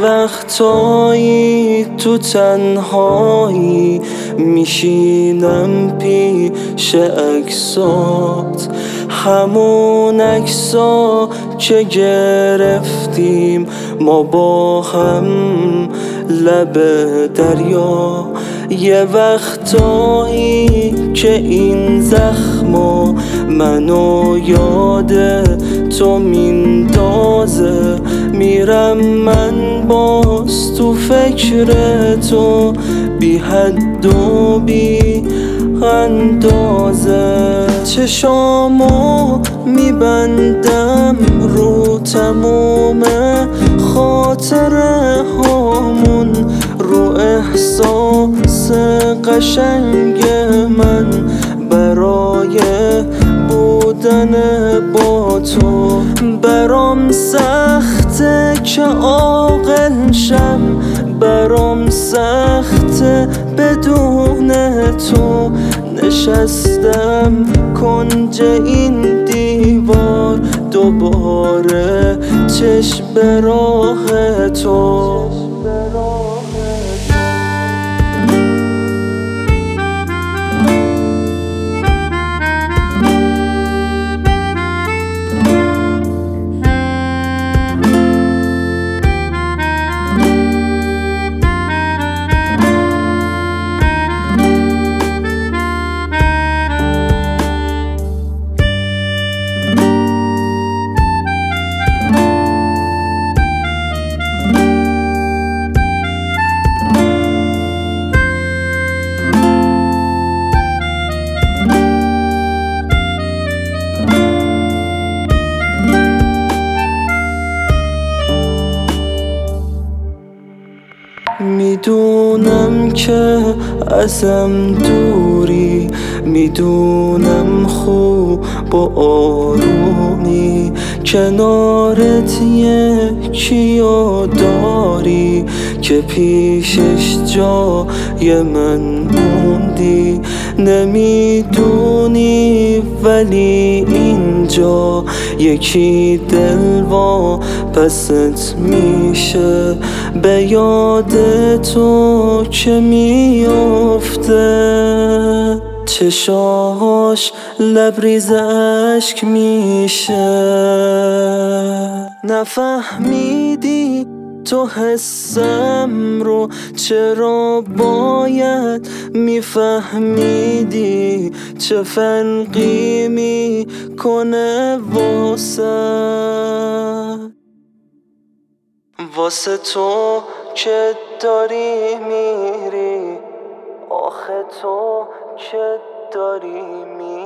وقتایی تو تنهایی میشینم پیش عکسات، همون عکسا که گرفتیم ما با هم لب دریا. یه وقتایی که این زخما منو یاد تو میندازه، میرم من باز تو فکر تو بی حد و بی اندازه. چشامو میبندم رو تموم خاطره هامون، رو احساس قشنگ من برای بودن با تو. برام سخته که عاقل شم، برام سخته بدون تو. نشستم کنج این دیوار دوباره چشم به راه تو. میدونم که ازم دوری، میدونم خوب و آرومی، کنارت یکیو داری که پیشش جای من موندی. نمیدونی ولی اینجا یکی دل پست میشه به یاد تو که میافته. چشاش لبریز اشک میشه. نفهمیدی تو حسم رو، چرا باید میفهمیدی؟ چه فرقی میکنه واسه تو که داری میری؟ آخه تو که داری میری؟